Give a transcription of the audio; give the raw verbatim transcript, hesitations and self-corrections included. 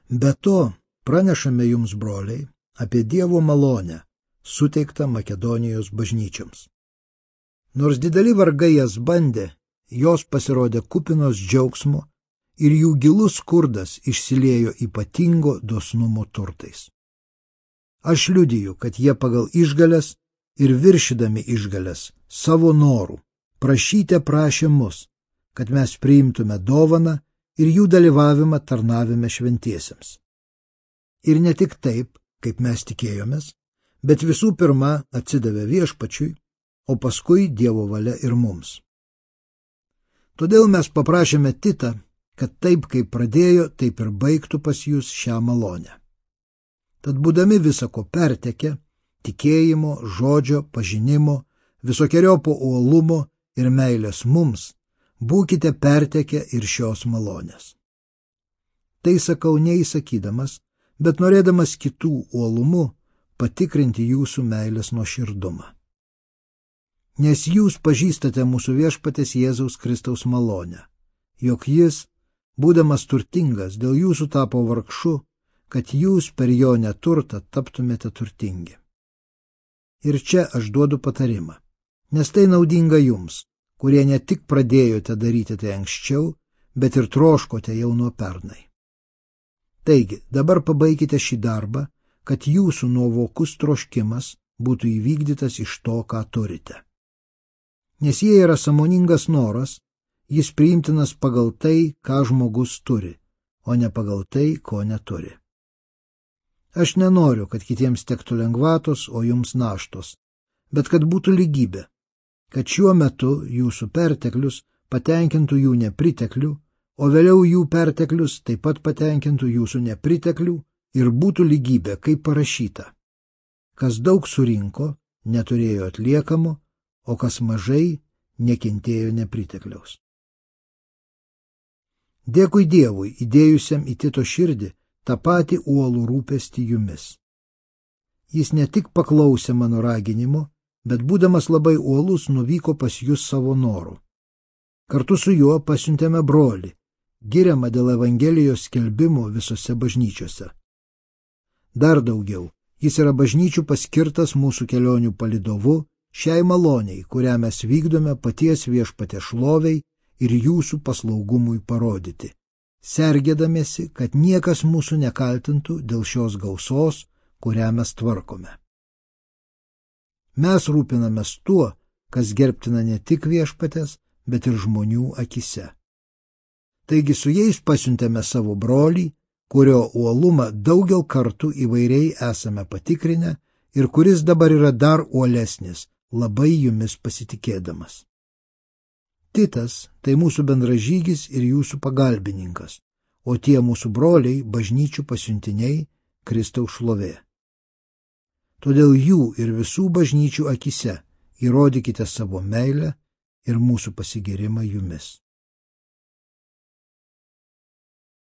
Be to, pranešame jums, broliai, apie Dievo malonę, suteiktą Makedonijos bažnyčioms. Nors dideli vargai jas bandė, jos pasirodė kupinos džiaugsmo ir jų gilus skurdas išsiliejo ypatingo dosnumo turtais. Aš liudiju, kad jie pagal išgales ir viršydami išgales savo norų prašyte prašė mus, kad mes priimtume dovaną ir jų dalyvavimą tarnavime šventiesiems. Ir ne tik taip, kaip mes tikėjomės, bet visų pirma atsidavė viešpačiui, o paskui Dievo valia ir mums. Todėl mes paprašėme Titą, kad taip kaip pradėjo, taip ir baigtų pas jūs šią malonę. Tad būdami visako pertekę, tikėjimo, žodžio, pažinimo, visokiojopo uolumo ir meilės mums, būkite pertekę ir šios malonės. Tai sakau neįsakydamas, bet norėdamas kitų uolumu patikrinti jūsų meilės nuoširdumą. Nes jūs pažįstate mūsų viešpatės Jėzaus Kristaus malonę, jog jis, būdamas turtingas, dėl jūsų tapo vargšu, kad jūs per jo neturtą taptumėte turtingi. Ir čia aš duodu patarimą, nes tai naudinga jums, kurie ne tik pradėjote daryti tai anksčiau, bet ir troškote jau nuo pernai. Taigi, dabar pabaikite šį darbą, kad jūsų nuovokus troškimas būtų įvykdytas iš to, ką turite. Nes jei yra sąmoningas noras, jis priimtinas pagal tai, ką žmogus turi, o ne pagal tai, ko neturi. Aš nenoriu, kad kitiems tektų lengvatos, o jums naštos, bet kad būtų lygybė, kad šiuo metu jūsų perteklius patenkintų jų nepriteklių, o vėliau jų perteklius taip pat patenkintų jūsų nepriteklių ir būtų lygybė, kaip parašyta. Kas daug surinko, neturėjo atliekamo, o kas mažai, nekentėjo nepritekliaus. Dėkui Dievui, įdėjusiam į Tito širdį tą patį uolų rūpestį jumis. Jis ne tik paklausė mano raginimo, bet būdamas labai uolus nuvyko pas jūs savo noru. Kartu su juo pasiuntėme brolį, giriamą dėl Evangelijos skelbimo visose bažnyčiose. Dar daugiau, jis yra bažnyčių paskirtas mūsų kelionių palydovu šiai maloniai, kurią mes vykdome paties viešpaties šloviai ir jūsų paslaugumui parodyti, sergėdamiesi, kad niekas mūsų nekaltintų dėl šios gausos, kurią mes tvarkome. Mes rūpinamės tuo, kas gerbtina ne tik viešpatės, bet ir žmonių akise. Taigi su jais pasiuntėme savo brolį, kurio uolumą daugel kartų įvairiai esame patikrinę ir kuris dabar yra dar uolesnis, labai jumis pasitikėdamas. Titas tai mūsų bendražygis ir jūsų pagalbininkas, o tie mūsų broliai bažnyčių pasiuntiniai Kristaus šlovė. Todėl jų ir visų bažnyčių akise įrodykite savo meilę ir mūsų pasigyrimą jumis.